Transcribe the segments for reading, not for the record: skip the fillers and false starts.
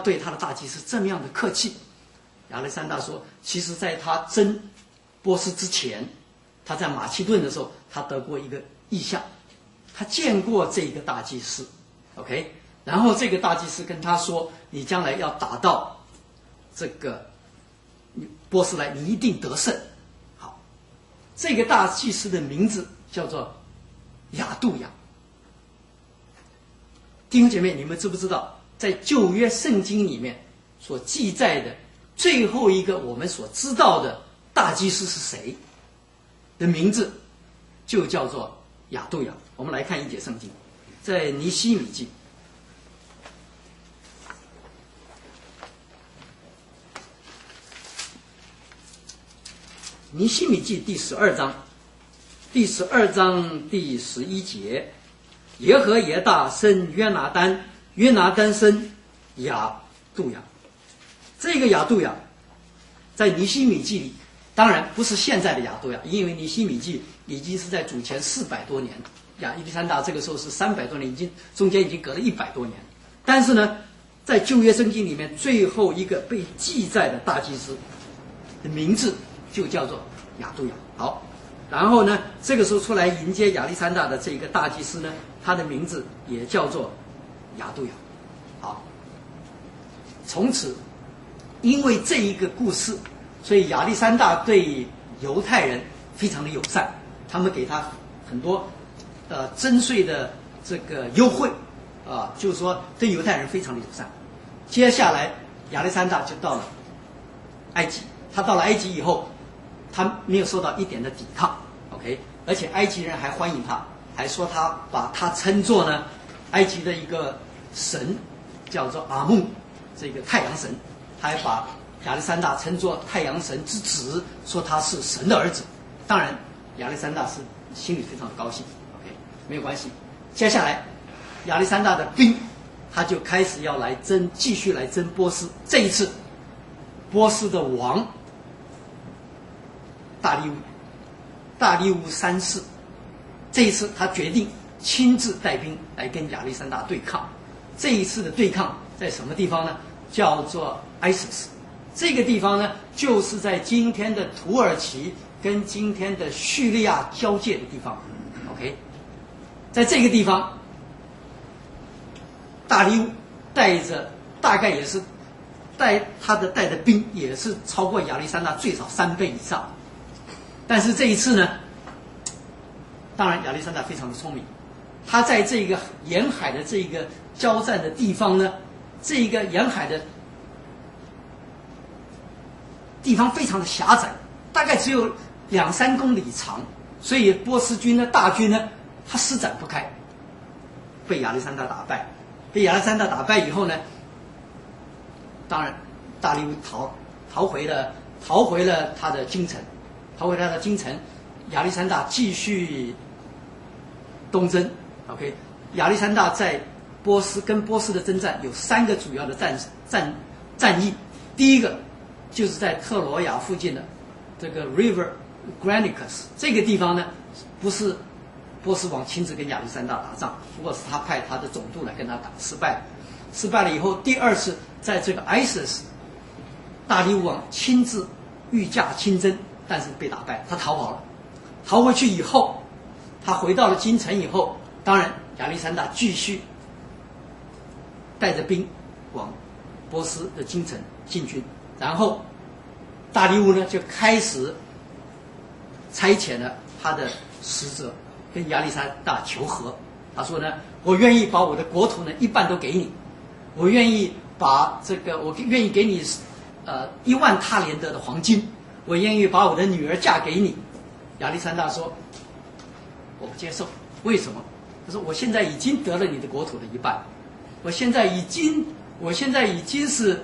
对他的大祭司这么样的客气。亚历山大说，其实在他征波斯之前，他在马其顿的时候，他得过一个异象，他见过这个大祭司 ，OK， 然后这个大祭司跟他说，你将来要打到这个波斯来，你一定得胜。好，这个大祭司的名字叫做亚杜亚。弟兄姐妹，你们知不知道，在旧约圣经里面所记载的最后一个我们所知道的大祭司是谁的名字，就叫做亚杜亚。我们来看一节圣经，在尼希米记，尼希米记第12章，第12章第11节，耶和耶大生约拿单，约拿单生亚杜亚。这个亚杜亚在尼希米记里，当然不是现在的亚杜亚，因为尼希米记已经是在主前400多年，亚历山大这个时候是300多年，中间已经隔了100多年。但是呢，在旧约圣经里面最后一个被记载的大祭司的名字就叫做亚杜亚。好，然后呢，这个时候出来迎接亚历山大的这个大祭司呢，他的名字也叫做亚杜亚。好，从此因为这一个故事，所以亚历山大对犹太人非常的友善，他们给他很多征税的这个优惠就是说对犹太人非常的友善。接下来亚历山大就到了埃及，他到了埃及以后，他没有受到一点的抵抗 ，OK， 而且埃及人还欢迎他，还说他把他称作呢埃及的一个神，叫做阿木，这个太阳神，他还把亚历山大称作太阳神之子，说他是神的儿子。当然，亚历山大是心里非常的高兴 ，OK， 没有关系。接下来，亚历山大的兵，他就开始要来继续来征波斯。这一次，波斯的王大利乌三世，这一次他决定亲自带兵来跟亚历山大对抗。这一次的对抗在什么地方呢？叫做埃瑟斯。这个地方呢，就是在今天的土耳其跟今天的叙利亚交界的地方 ，OK， 在这个地方，大利乌带着大概也是带的兵也是超过亚历山大最少3倍以上。但是这一次呢，当然亚历山大非常的聪明，他在这个沿海的这个交战的地方呢，这一个沿海的地方非常的狭窄，大概只有2-3公里长，所以波斯军的大军呢，他施展不开，被亚历山大打败。被亚历山大打败以后呢，当然大利乌逃回了他的京城，亚历山大继续东征 ，OK， 亚历山大在跟波斯的征战有3个主要的战役。第一个就是在特罗亚附近的这个 River Granicus 这个地方呢，不是波斯王亲自跟亚历山大打仗，不过是他派他的总督来跟他打，失败了以后，第2次在这个 Issus， 大利乌王亲自御驾亲征，但是被打败，他逃跑了。逃回去以后，他回到了京城以后，当然亚历山大继续带着兵往波斯的京城进军，然后大利乌呢就开始差遣了他的使者跟亚历山大求和。他说呢，我愿意把我的国土呢一半都给你，我愿意给你1万塔连德的黄金，我愿意把我的女儿嫁给你。亚历山大说，我不接受。为什么？他说我现在已经得了你的国土的一半，我现在已经是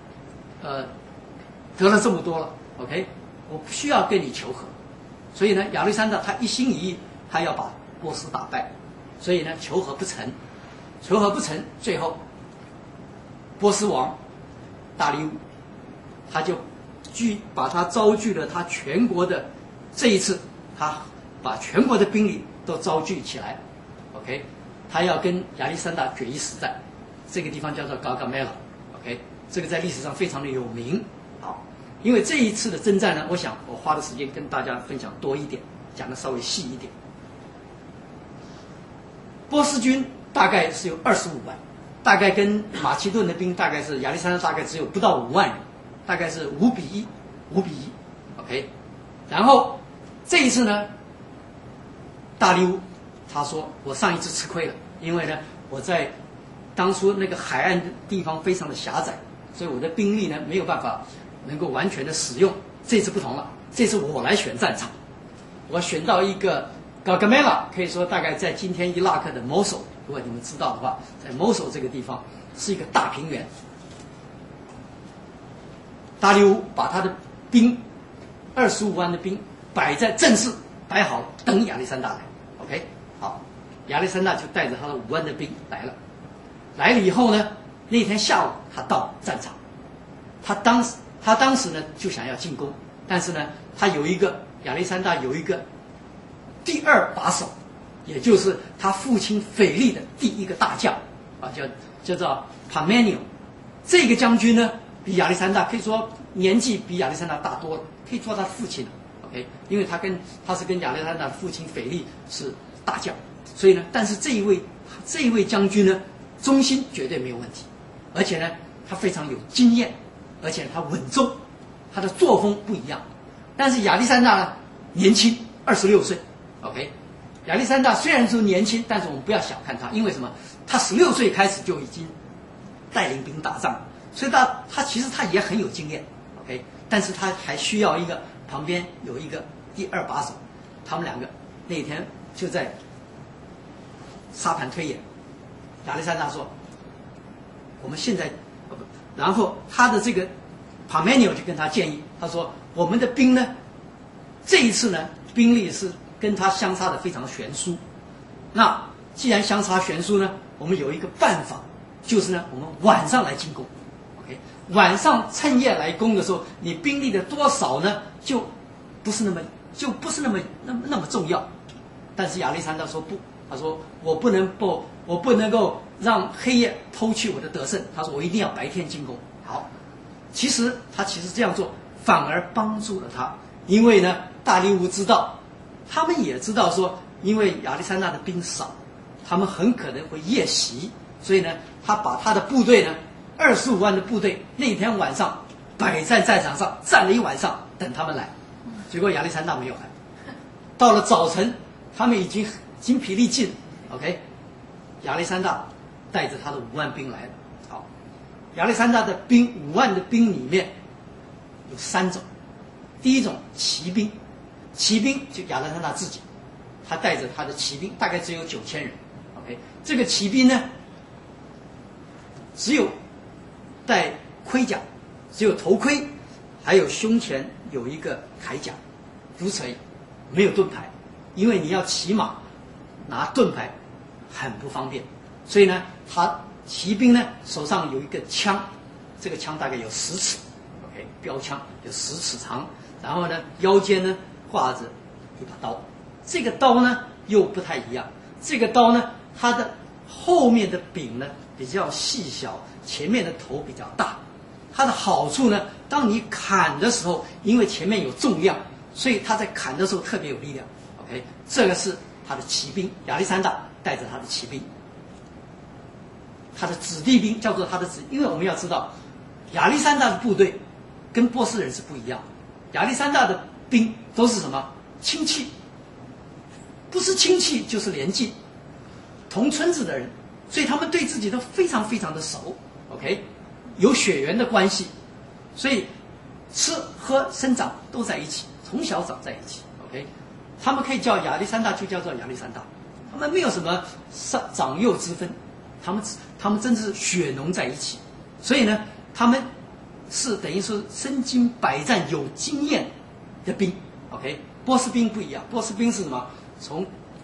得了这么多了 ，OK， 我不需要跟你求和。所以呢，亚历山大他一心一意，他要把波斯打败，所以呢求和不成，最后波斯王大利乌他就把他招聚了他全国的，这一次他把全国的兵力都招聚起来 ，OK， 他要跟亚历山大决一死战，这个地方叫做 Gaugamela OK， 这个在历史上非常的有名。好，因为这一次的征战呢，我想我花的时间跟大家分享多一点，讲的稍微细一点。波斯军大概是有25万，大概跟马其顿的兵大概是亚历山大大概只有不到5万人，大概是5比1，5比1 ，OK。然后这一次呢，大利乌他说我上一次吃亏了，因为呢我在当初那个海岸的地方非常的狭窄，所以我的兵力呢没有办法能够完全的使用。这次不同了，这次我来选战场，我选到一个Gaugamela， 可以说大概在今天伊拉克的某首，如果你们知道的话，在某首这个地方是一个大平原。大利乌把他的兵25万的兵摆在阵势摆好，等亚历山大来。OK， 好，亚历山大就带着他的5万的兵来了。来了以后呢，那天下午他到战场，他当时呢就想要进攻，但是呢亚历山大有一个第2把手，也就是他父亲腓力的第1个大将啊，叫做 Parmenio。这个将军呢，比亚历山大可以说年纪比亚历山大大多了，可以做他父亲了。OK， 因为他是跟亚历山大的父亲腓力是大将，所以呢，但是这一位将军呢，忠心绝对没有问题，而且呢，他非常有经验，而且他稳重，他的作风不一样。但是亚历山大呢，年轻，26岁。OK， 亚历山大虽然说年轻，但是我们不要小看他，因为什么？他16岁开始就已经带领兵打仗，所以他其实他也很有经验。OK， 但是他还需要旁边有一个第2把手。他们2个那天就在沙盘推演。亚历山大说：“我们现在，然后他的这个 Parmenio 就跟他建议，他说我们的兵呢，这一次呢兵力是跟他相差的非常悬殊。那既然相差悬殊呢，我们有一个办法，就是呢我们晚上来进攻。OK， 晚上趁夜来攻的时候，你兵力的多少呢，就不是那么重要。但是亚历山大说不，他说我不能够让黑夜偷去我的得胜。他说我一定要白天进攻。好，其实这样做反而帮助了他，因为呢大利乌知道，他们也知道说，因为亚历山大的兵少，他们很可能会夜袭，所以呢他把他的部队呢25万的部队那天晚上摆在战场上，站了一晚上等他们来。结果亚历山大没有来，到了早晨他们已经精疲力尽。OK， 亚历山大带着他的5万兵来了。好，亚历山大的兵5万的兵里面有3种。第一种骑兵，骑兵就亚历山大自己，他带着他的骑兵大概只有9000人。OK， 这个骑兵呢只有戴盔甲，只有头盔，还有胸前有一个铠甲，如此而已，没有盾牌，因为你要骑马拿盾牌很不方便，所以呢，他骑兵呢手上有一个枪，这个枪大概有10尺 ，OK， 标枪有10尺长，然后呢腰间呢挂着一把刀，这个刀呢又不太一样，这个刀呢它的后面的柄呢比较细小，前面的头比较大。它的好处呢，当你砍的时候，因为前面有重量，所以他在砍的时候特别有力量。OK， 这个是他的骑兵，亚历山大带着他的骑兵，他的子弟兵叫做他的子，因为我们要知道，亚历山大的部队跟波斯人是不一样，亚历山大的兵都是什么亲戚，不是亲戚就是连近，同村子的人，所以他们对自己都非常非常的熟。OK， 有血缘的关系，所以吃喝生长都在一起，从小长在一起。OK， 他们可以叫亚历山大就叫做亚历山大，他们没有什么长幼之分，他们真是血浓在一起。所以呢，他们是等于是身经百战有经验的兵。OK， 波斯兵不一样，波斯兵是什么？从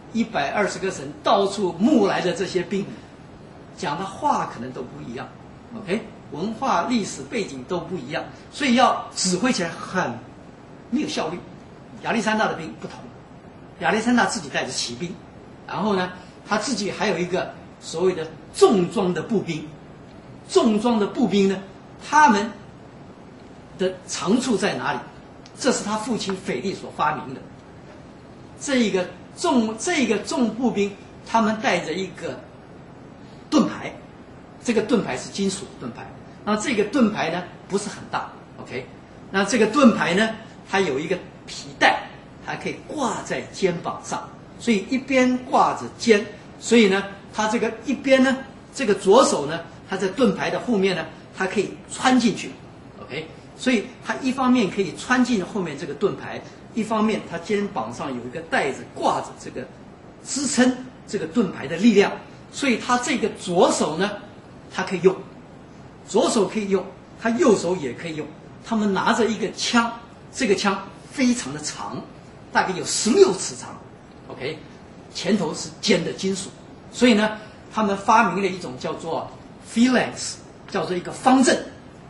120个省到处募来的这些兵，讲的话可能都不一样。OK， 文化历史背景都不一样，所以要指挥起来很没有效率。亚历山大的兵不同，亚历山大自己带着骑兵，然后呢，他自己还有一个所谓的重装的步兵。重装的步兵呢， 他们的长处在哪里？这是他父亲腓力所发明的。这个重步兵，他们带着一个盾牌，这个盾牌是金属盾牌。那这个盾牌呢不是很大 ，OK？ 那这个盾牌呢，它有一个皮带，还可以挂在肩膀上，所以一边挂着肩，所以呢，它这个一边呢，这个左手呢，它在盾牌的后面呢，它可以穿进去 ，OK？ 所以它一方面可以穿进后面这个盾牌，一方面它肩膀上有一个带子挂着这个支撑这个盾牌的力量，所以它这个左手呢，它可以用，左手可以用，它右手也可以用。他们拿着一个枪，这个枪非常的长，大概有16尺长 ，OK？ 前头是尖的金属，所以呢，他们发明了一种叫做 phalanx， 叫做一个方阵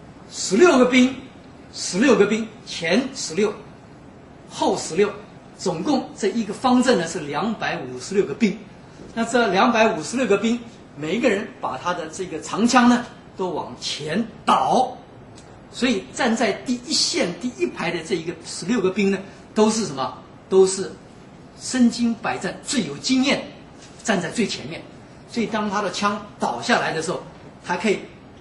，16个兵，16个兵，前16，后16，总共这一个方阵呢是256个兵。那这256个兵，每一个人把他的这个长枪呢都往前倒。所以站在第一线第一排的这一个16个兵呢，都是什么？都是身经百战、最有经验，站在最前面。所以当他的枪倒下来的时候，他可以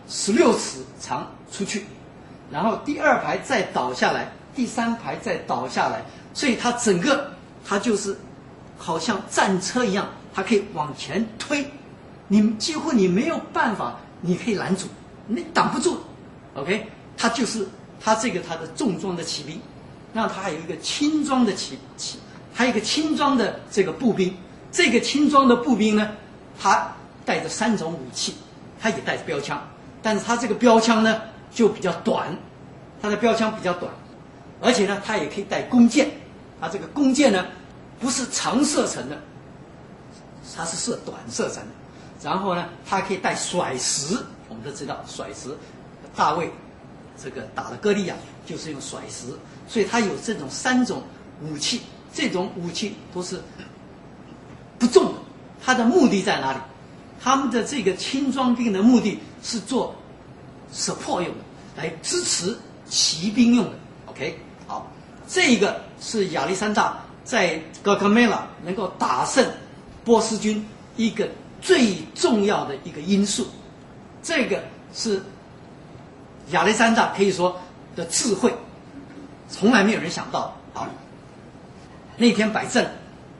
16尺长出去，然后第2排再倒下来，第3排再倒下来，所以他整个他就是好像战车一样，他可以往前推，几乎你没有办法，你可以拦阻，你挡不住 ，OK？他就是他的重装的骑兵，那他还有一个轻装的还有一个轻装的这个步兵。这个轻装的步兵呢，他带着3种武器，他也带着标枪，但是他这个标枪呢就比较短，他的标枪比较短，而且呢他也可以带弓箭，他这个弓箭呢不是长射程的，它是射短射程的。然后呢，他可以带甩石，我们都知道甩石，大卫这个打了歌利亚就是用甩石，所以他有这种3种武器，这种武器都是不重的。它的目的在哪里？他们的这个轻装兵的目的是做 support 用的，来支持骑兵用的。OK， 好，这个是亚历山大在哥格梅拉能够打胜波斯军一个最重要的一个因素。这个是亚历山大可以说的智慧，从来没有人想到。好，那天摆阵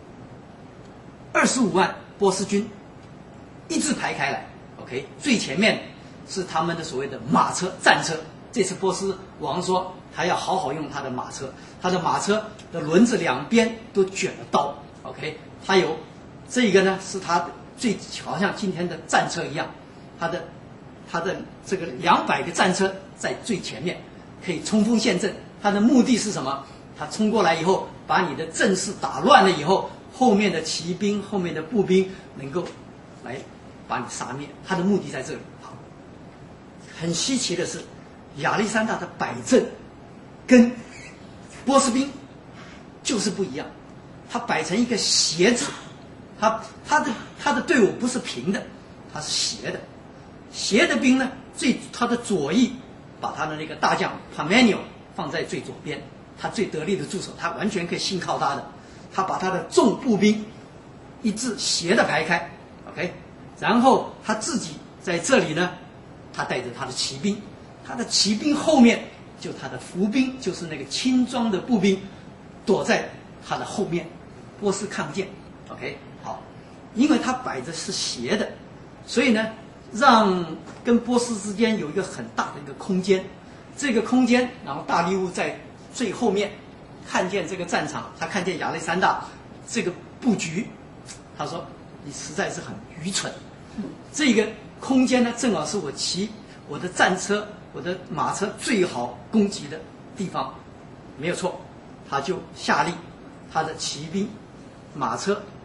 ，25万波斯军一字排开来 ，OK， 最前面是他们的所谓的马车、战车。这次波斯王说还要好好用他的马车，他的马车的轮子两边都卷了刀 ，OK， 还有这个呢是他好像今天的战车一样，他的这个200个战车在最前面，可以冲锋陷阵。他的目的是什么？他冲过来以后，把你的阵势打乱了以后，后面的骑兵、后面的步兵能够来把你杀灭。他的目的在这里。好，很稀奇的是，亚历山大的摆阵跟波斯兵就是不一样，他摆成一个斜场，他的队伍不是平的，他是斜的。斜的兵呢，他的左翼把他的那个大将 Parmenio 放在最左边，他最得力的助手，他完全可以信靠他的。他把他的重步兵一字斜的排开 ，OK， 然后他自己在这里呢，他带着他的骑兵，他的骑兵后面就他的伏兵，就是那个轻装的步兵，躲在他的后面，波斯看不见 ，OK， 好，因为他摆着是斜的，所以呢，让跟波斯之间有一个很大的一个空间，这个空间，然后大利乌在最后面看见这个战场，他看见亚历山大这个布局，他说你实在是很愚蠢。这个空间呢，正好是我骑我的战车、我的马车最好攻击的地方，没有错。他就下令他的骑兵、马车